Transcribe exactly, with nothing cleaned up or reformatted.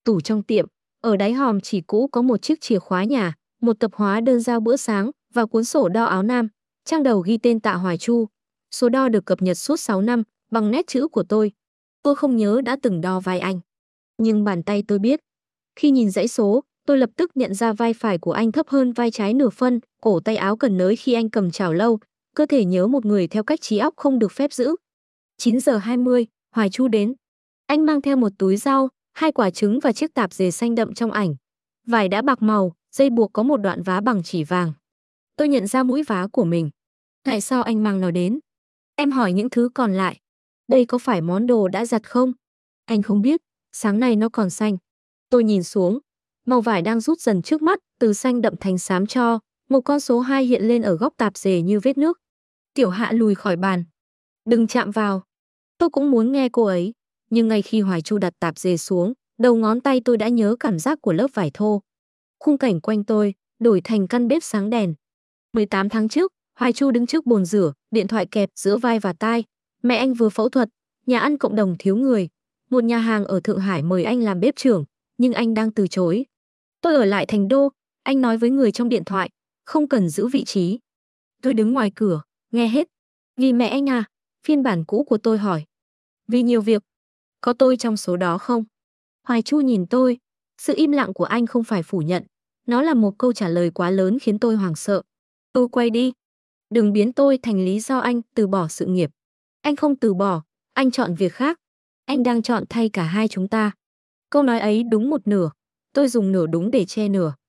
Tủ trong tiệm, ở đáy hòm chỉ cũ có một chiếc chìa khóa nhà, một tập hóa đơn giao bữa sáng và cuốn sổ đo áo nam. Trang đầu ghi tên Tạ Hoài Chu. Số đo được cập nhật suốt sáu năm bằng nét chữ của tôi. Tôi không nhớ đã từng đo vai anh, nhưng bàn tay tôi biết. Khi nhìn dãy số, tôi lập tức nhận ra vai phải của anh thấp hơn vai trái nửa phân, cổ tay áo cần nới khi anh cầm chảo lâu, cơ thể nhớ một người theo cách trí óc không được phép giữ. chín giờ hai mươi, Hoài Chu đến. Anh mang theo một túi rau, hai quả trứng và chiếc tạp dề xanh đậm trong ảnh. Vải đã bạc màu, dây buộc có một đoạn vá bằng chỉ vàng. Tôi nhận ra mũi vá của mình. Tại sao anh mang nó đến? Em hỏi những thứ còn lại. Đây có phải món đồ đã giặt không? Anh không biết, sáng nay nó còn xanh. Tôi nhìn xuống, màu vải đang rút dần trước mắt, từ xanh đậm thành xám tro, một con số hai hiện lên ở góc tạp dề như vết nước. Tiểu Hạ lùi khỏi bàn. Đừng chạm vào. Tôi cũng muốn nghe cô ấy, nhưng ngay khi Hoài Chu đặt tạp dề xuống, đầu ngón tay tôi đã nhớ cảm giác của lớp vải thô. Khung cảnh quanh tôi đổi thành căn bếp sáng đèn. mười tám tháng trước, Hoài Chu đứng trước bồn rửa, điện thoại kẹp giữa vai và tai. Mẹ anh vừa phẫu thuật, nhà ăn cộng đồng thiếu người. Một nhà hàng ở Thượng Hải mời anh làm bếp trưởng, nhưng anh đang từ chối. Tôi ở lại Thành Đô, anh nói với người trong điện thoại, không cần giữ vị trí. Tôi đứng ngoài cửa, nghe hết. Vì mẹ anh à? Phiên bản cũ của tôi hỏi. Vì nhiều việc. Có tôi trong số đó không? Hoài Chu nhìn tôi. Sự im lặng của anh không phải phủ nhận. Nó là một câu trả lời quá lớn khiến tôi hoảng sợ. Tôi quay đi. Đừng biến tôi thành lý do anh từ bỏ sự nghiệp. Anh không từ bỏ, anh chọn việc khác. Anh đang chọn thay cả hai chúng ta. Câu nói ấy đúng một nửa. Tôi dùng nửa đúng để che nửa.